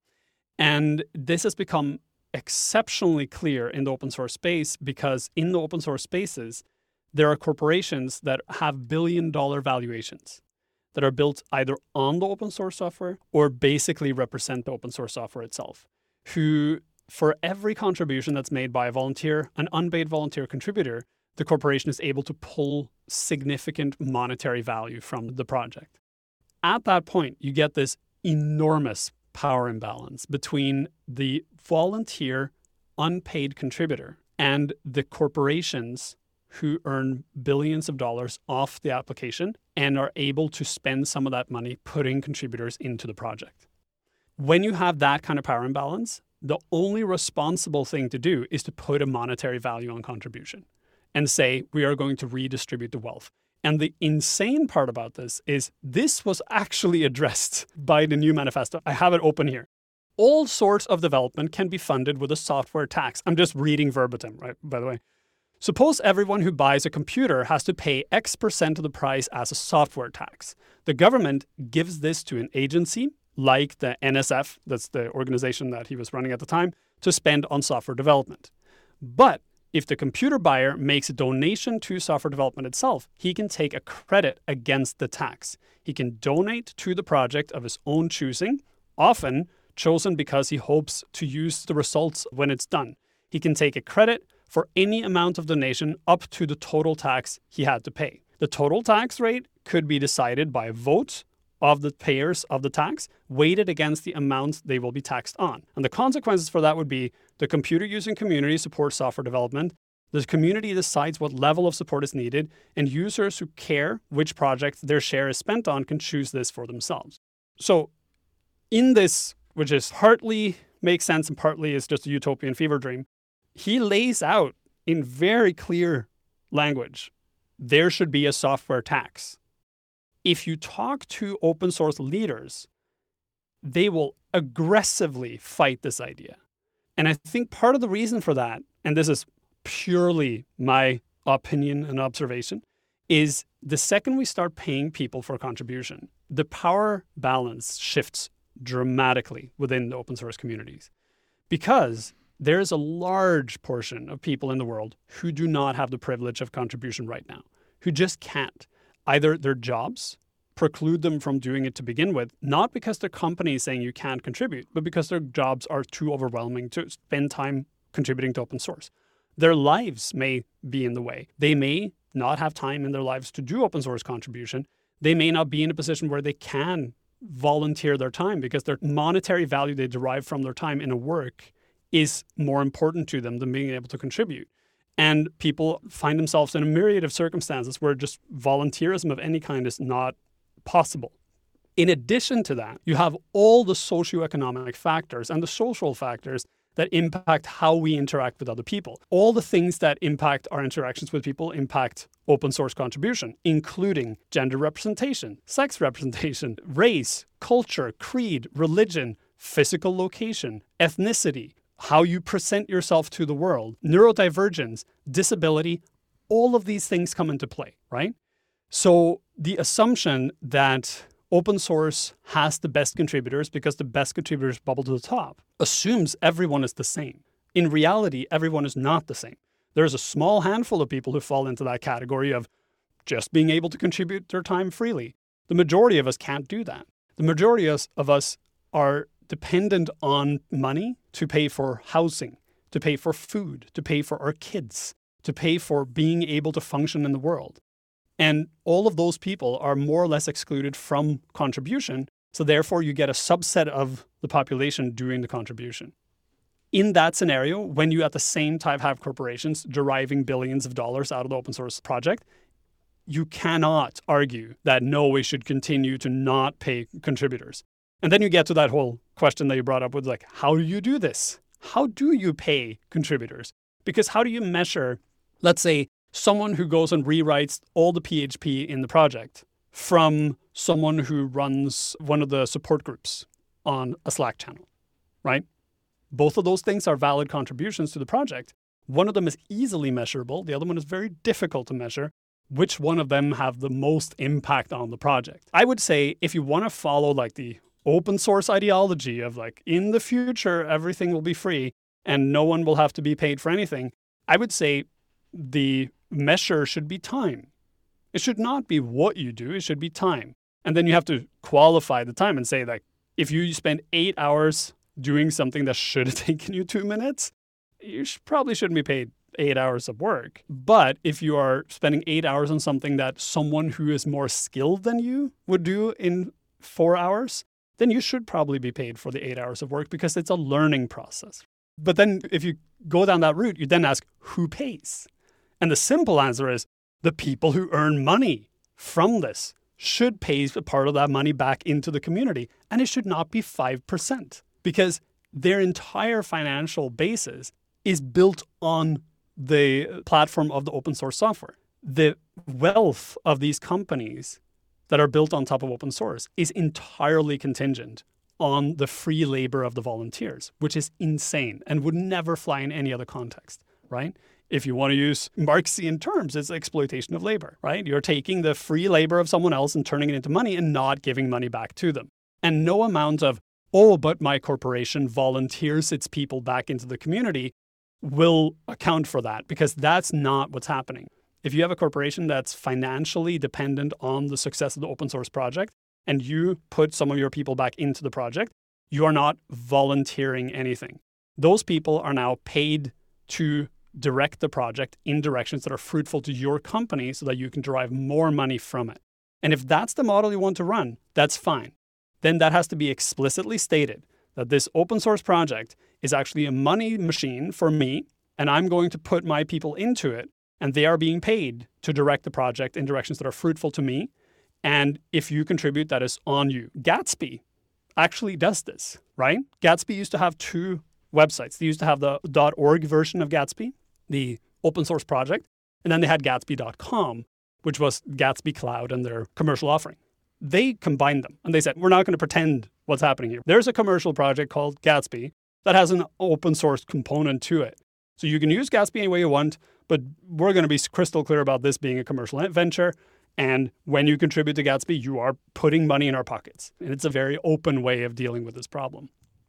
And this has become exceptionally clear in the open source space because in the open source spaces, there are corporations that have billion dollar valuations that are built either on the open source software or basically represent the open source software itself, who for every contribution that's made by a volunteer, an unpaid volunteer contributor, the corporation is able to pull significant monetary value from the project. At that point, you get this enormous power imbalance between the volunteer unpaid contributor and the corporations who earn billions of dollars off the application and are able to spend some of that money putting contributors into the project. When you have that kind of power imbalance, the only responsible thing to do is to put a monetary value on contribution and say, we are going to redistribute the wealth. And the insane part about this is this was actually addressed by the GNU Manifesto. I have it open here. All sorts of development can be funded with a software tax. I'm just reading verbatim, right? By the way. Suppose everyone who buys a computer has to pay X percent of the price as a software tax. The government gives this to an agency like the N S F, that's the organization that he was running at the time, to spend on software development. But if the computer buyer makes a donation to software development itself, he can take a credit against the tax. He can donate to the project of his own choosing, often chosen because he hopes to use the results when it's done. He can take a credit for any amount of donation up to the total tax he had to pay. The total tax rate could be decided by a vote of the payers of the tax, weighted against the amounts they will be taxed on. And the consequences for that would be the computer using community supports software development, the community decides what level of support is needed, and users who care which project their share is spent on can choose this for themselves. So in this, which is partly makes sense and partly is just a utopian fever dream, he lays out in very clear language, there should be a software tax. If you talk to open source leaders, they will aggressively fight this idea. And I think part of the reason for that, and this is purely my opinion and observation, is the second we start paying people for contribution, the power balance shifts dramatically within the open source communities. Because there's a large portion of people in the world who do not have the privilege of contribution right now, who just can't. Either their jobs preclude them from doing it to begin with, not because their company is saying you can't contribute, but because their jobs are too overwhelming to spend time contributing to open source. Their lives may be in the way. They may not have time in their lives to do open source contribution. They may not be in a position where they can volunteer their time because their monetary value they derive from their time in a work is more important to them than being able to contribute. And people find themselves in a myriad of circumstances where just volunteerism of any kind is not possible. In addition to that, you have all the socioeconomic factors and the social factors that impact how we interact with other people. All the things that impact our interactions with people impact open source contribution, including gender representation, sex representation, race, culture, creed, religion, physical location, ethnicity, how you present yourself to the world, neurodivergence, disability, all of these things come into play, right? So the assumption that open source has the best contributors because the best contributors bubble to the top assumes everyone is the same. In reality, everyone is not the same. There's a small handful of people who fall into that category of just being able to contribute their time freely. The majority of us can't do that. The majority of us are dependent on money to pay for housing, to pay for food, to pay for our kids, to pay for being able to function in the world. And all of those people are more or less excluded from contribution. So therefore, you get a subset of the population doing the contribution. In that scenario, when you at the same time have corporations deriving billions of dollars out of the open source project, you cannot argue that no, we should continue to not pay contributors. And then you get to that whole question that you brought up with like, how do you do this? how do you pay contributors? Because how do you measure, let's say, someone who goes and rewrites all the P H P in the project from someone who runs one of the support groups on a Slack channel, right? Both of those things are valid contributions to the project. One of them is easily measurable. The other one is very difficult to measure. Which one of them have the most impact on the project? I would say if you want to follow like the open source ideology of like in the future, everything will be free and no one will have to be paid for anything, I would say the measure should be time. It should not be what you do. It should be time. And then you have to qualify the time and say like, if you spend eight hours doing something that should have taken you two minutes, you should, probably shouldn't be paid eight hours of work. But if you are spending eight hours on something that someone who is more skilled than you would do in four hours, then you should probably be paid for the eight hours of work because it's a learning process. But then if you go down that route, you then ask, who pays? And the simple answer is the people who earn money from this should pay a part of that money back into the community. And it should not be five percent because their entire financial basis is built on the platform of the open source software. The wealth of these companies that are built on top of open source is entirely contingent on the free labor of the volunteers, which is insane and would never fly in any other context, right? If you want to use Marxian terms, it's exploitation of labor, right? You're taking the free labor of someone else and turning it into money and not giving money back to them. And no amount of, oh, but my corporation volunteers its people back into the community will account for that because that's not what's happening. If you have a corporation that's financially dependent on the success of the open source project and you put some of your people back into the project, you are not volunteering anything. Those people are now paid to direct the project in directions that are fruitful to your company so that you can derive more money from it. And if that's the model you want to run, that's fine. Then that has to be explicitly stated that this open source project is actually a money machine for me, and I'm going to put my people into it, and they are being paid to direct the project in directions that are fruitful to me. And if you contribute, that is on you. Gatsby actually does this, right? Gatsby used to have two websites. They used to have the .org version of Gatsby, the open source project, and then they had Gatsby dot com, which was Gatsby Cloud and their commercial offering. They combined them, and they said, we're not going to pretend what's happening here. There's a commercial project called Gatsby that has an open source component to it. So you can use Gatsby any way you want, but we're going to be crystal clear about this being a commercial venture. And when you contribute to Gatsby, you are putting money in our pockets. And it's a very open way of dealing with this problem.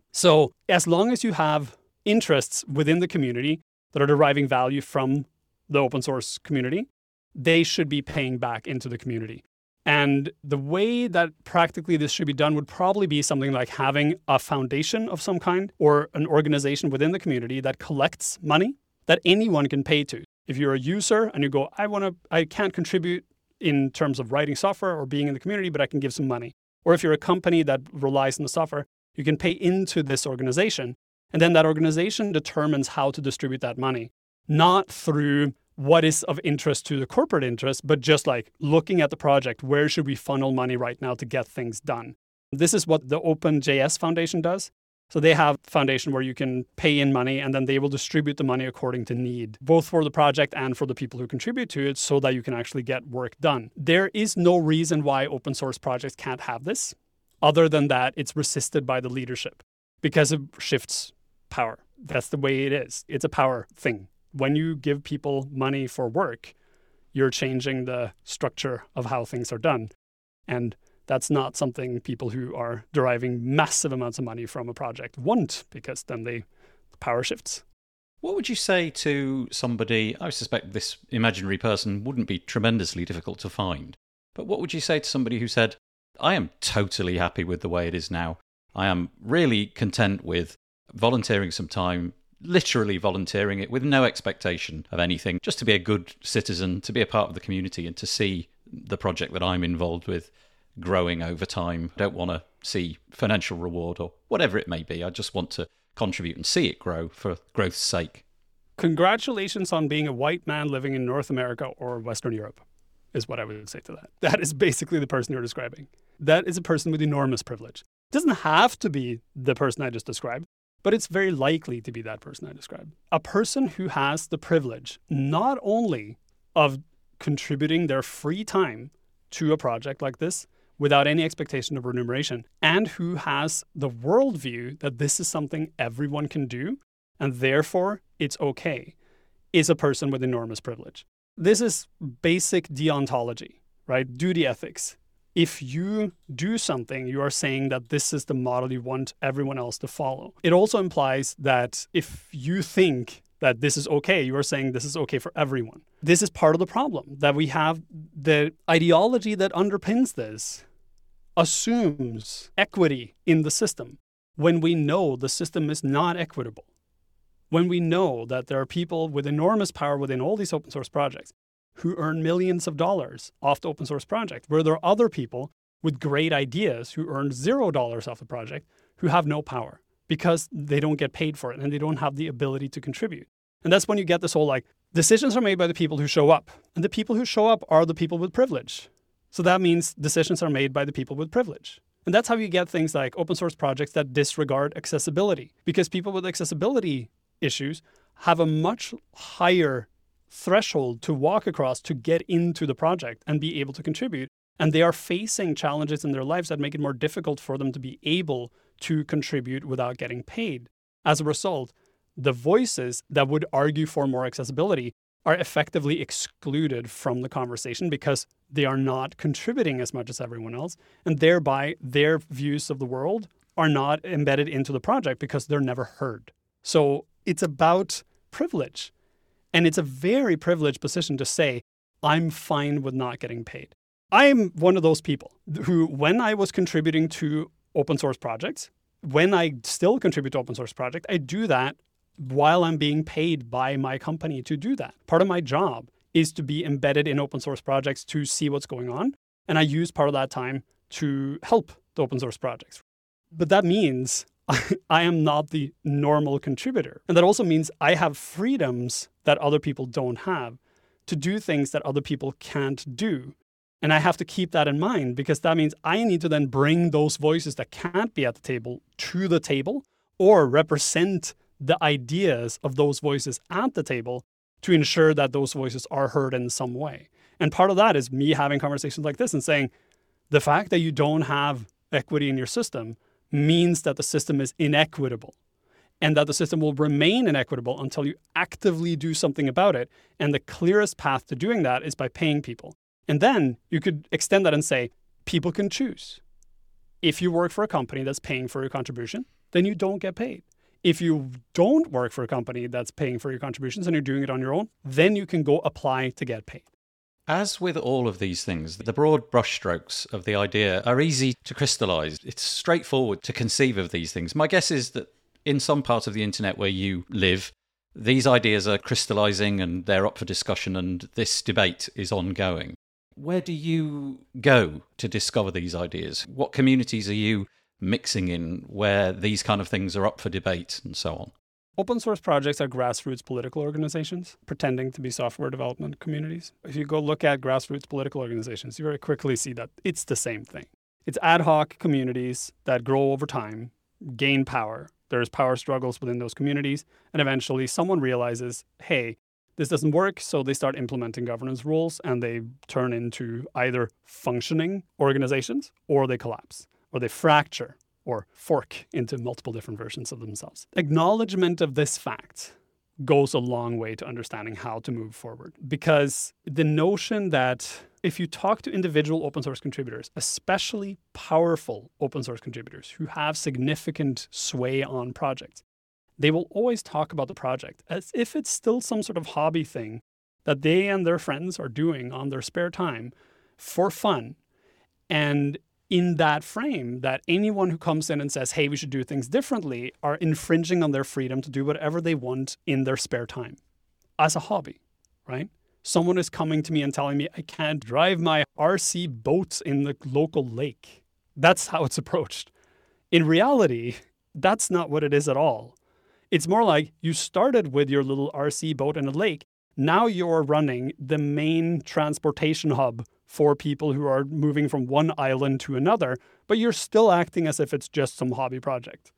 So as long as you have interests within the community that are deriving value from the open source community, they should be paying back into the community. And the way that practically this should be done would probably be something like having a foundation of some kind or an organization within the community that collects money that anyone can pay to. If you're a user and you go, I want to, I can't contribute in terms of writing software or being in the community, but I can give some money. Or if you're a company that relies on the software, you can pay into this organization. And then that organization determines how to distribute that money, not through what is of interest to the corporate interest, but just like looking at the project, where should we funnel money right now to get things done? This is what the OpenJS Foundation does. So they have a foundation where you can pay in money and then they will distribute the money according to need, both for the project and for the people who contribute to it so that you can actually get work done. There is no reason why open source projects can't have this, other than that it's resisted by the leadership because it shifts power. That's the way it is. It's a power thing. When you give people money for work, you're changing the structure of how things are done. And that's not something people who are deriving massive amounts of money from a project want, because then they the power shifts. What would you say to somebody, I suspect this imaginary person wouldn't be tremendously difficult to find, but what would you say to somebody who said, I am totally happy with the way it is now. I am really content with volunteering some time, literally volunteering it with no expectation of anything, just to be a good citizen, to be a part of the community and to see the project that I'm involved with growing over time. I don't want to see financial reward or whatever it may be. I just want to contribute and see it grow for growth's sake. Congratulations on being a white man living in North America or Western Europe, is what I would say to that. That is basically the person you're describing. That is a person with enormous privilege. It doesn't have to be the person I just described, but it's very likely to be that person I described. A person who has the privilege not only of contributing their free time to a project like this without any expectation of remuneration, and who has the worldview that this is something everyone can do, and therefore it's okay, is a person with enormous privilege. This is basic deontology, right? Duty ethics. If you do something, you are saying that this is the model you want everyone else to follow. It also implies that if you think that this is okay, you are saying this is okay for everyone. This is part of the problem, that we have the ideology that underpins this assumes equity in the system when we know the system is not equitable. When we know that there are people with enormous power within all these open source projects who earn millions of dollars off the open source project, where there are other people with great ideas who earn zero dollars off the project who have no power because they don't get paid for it and they don't have the ability to contribute. And that's when you get this whole like, decisions are made by the people who show up. And the people who show up are the people with privilege. So that means decisions are made by the people with privilege. And that's how you get things like open source projects that disregard accessibility, because people with accessibility issues have a much higher threshold to walk across to get into the project and be able to contribute. And they are facing challenges in their lives that make it more difficult for them to be able to contribute without getting paid. As a result, the voices that would argue for more accessibility are effectively excluded from the conversation because they are not contributing as much as everyone else. And thereby, their views of the world are not embedded into the project because they're never heard. So it's about privilege. And it's a very privileged position to say, I'm fine with not getting paid. I'm one of those people who, when I was contributing to open source projects, when I still contribute to open source projects, I do that while I'm being paid by my company to do that. Part of my job is to be embedded in open source projects to see what's going on. And I use part of that time to help the open source projects. But that means I am not the normal contributor. And that also means I have freedoms that other people don't have to do things that other people can't do. And I have to keep that in mind because that means I need to then bring those voices that can't be at the table to the table or represent the ideas of those voices at the table to ensure that those voices are heard in some way. And part of that is me having conversations like this and saying, the fact that you don't have equity in your system means that the system is inequitable and that the system will remain inequitable until you actively do something about it. And the clearest path to doing that is by paying people. And then you could extend that and say, people can choose. If you work for a company that's paying for your contribution, then you don't get paid. If you don't work for a company that's paying for your contributions and you're doing it on your own, then you can go apply to get paid. As with all of these things, the broad brushstrokes of the idea are easy to crystallize. It's straightforward to conceive of these things. My guess is that in some part of the internet where you live, these ideas are crystallizing and they're up for discussion and this debate is ongoing. Where do you go to discover these ideas? What communities are you mixing in where these kind of things are up for debate and so on? Open source projects are grassroots political organizations pretending to be software development communities. If you go look at grassroots political organizations, you very quickly see that it's the same thing. It's ad hoc communities that grow over time, gain power. There's power struggles within those communities. And eventually someone realizes, hey, this doesn't work. So they start implementing governance rules and they turn into either functioning organizations or they collapse or they fracture or fork into multiple different versions of themselves. Acknowledgement of this fact goes a long way to understanding how to move forward. Because the notion that if you talk to individual open source contributors, especially powerful open source contributors who have significant sway on projects, they will always talk about the project as if it's still some sort of hobby thing that they and their friends are doing on their spare time for fun. And in that frame, that anyone who comes in and says, hey, we should do things differently, are infringing on their freedom to do whatever they want in their spare time as a hobby, right? Someone is coming to me and telling me I can't drive my R C boats in the local lake. That's how it's approached. In reality, that's not what it is at all. It's more like you started with your little R C boat in a lake. Now you're running the main transportation hub for people who are moving from one island to another, but you're still acting as if it's just some hobby project.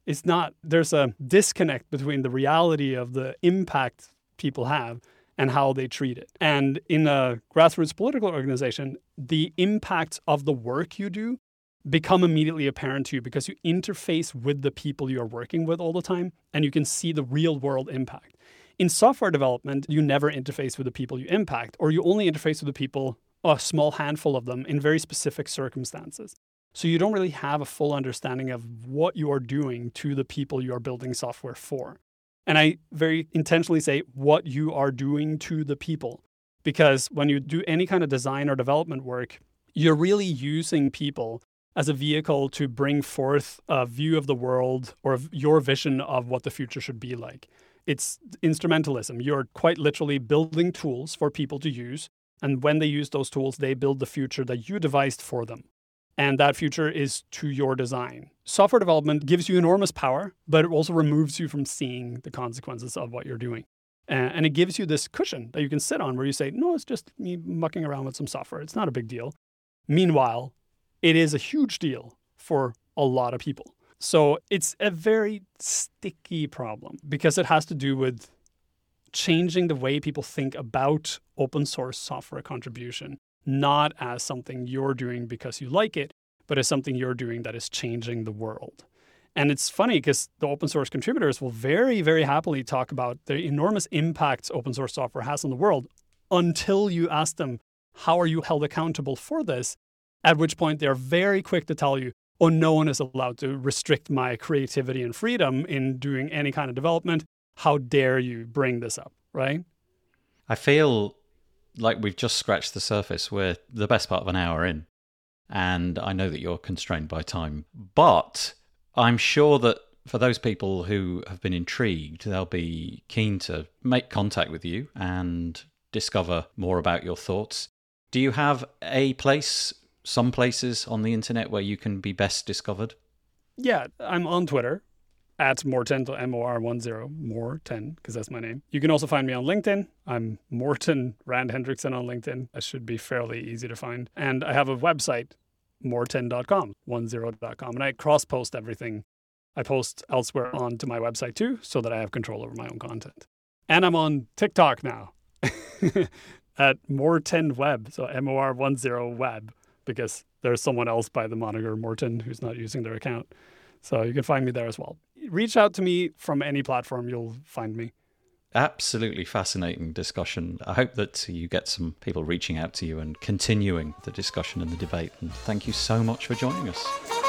It's not, there's a disconnect between the reality of the impact people have and how they treat it. And in a grassroots political organization, the impact of the work you do become immediately apparent to you because you interface with the people you are working with all the time, and you can see the real world impact. In software development, you never interface with the people you impact, or you only interface with the people, a small handful of them, in very specific circumstances. So you don't really have a full understanding of what you are doing to the people you are building software for. And I very intentionally say what you are doing to the people, because when you do any kind of design or development work, you're really using people as a vehicle to bring forth a view of the world or your vision of what the future should be like. It's instrumentalism. You're quite literally building tools for people to use. And when they use those tools, they build the future that you devised for them. And that future is to your design. Software development gives you enormous power, but it also removes you from seeing the consequences of what you're doing. And it gives you this cushion that you can sit on where you say, no, it's just me mucking around with some software. It's not a big deal. Meanwhile, it is a huge deal for a lot of people. So it's a very sticky problem because it has to do with changing the way people think about open source software contribution, not as something you're doing because you like it, but as something you're doing that is changing the world. And it's funny because the open source contributors will very, very happily talk about the enormous impacts open source software has on the world until you ask them, how are you held accountable for this? At which point they're very quick to tell you, oh, no one is allowed to restrict my creativity and freedom in doing any kind of development. How dare you bring this up, right? I feel like we've just scratched the surface. We're the best part of an hour in. And I know that you're constrained by time. But I'm sure that for those people who have been intrigued, they'll be keen to make contact with you and discover more about your thoughts. Do you have a place, some places on the internet where you can be best discovered? Yeah, I'm on Twitter at Morten, M O R one zero, Morten, because that's my name. You can also find me on LinkedIn. I'm Morten Rand Hendrickson on LinkedIn. That should be fairly easy to find. And I have a website, morten dot com, ten dot com. And I cross-post everything. I post elsewhere onto my website too, so that I have control over my own content. And I'm on TikTok now at Morten Web, so M O R ten Web, because there's someone else by the moniker Morten who's not using their account. So you can find me there as well. Reach out to me from any platform, you'll find me. Absolutely fascinating discussion. I hope that you get some people reaching out to you and continuing the discussion and the debate. And thank you so much for joining us.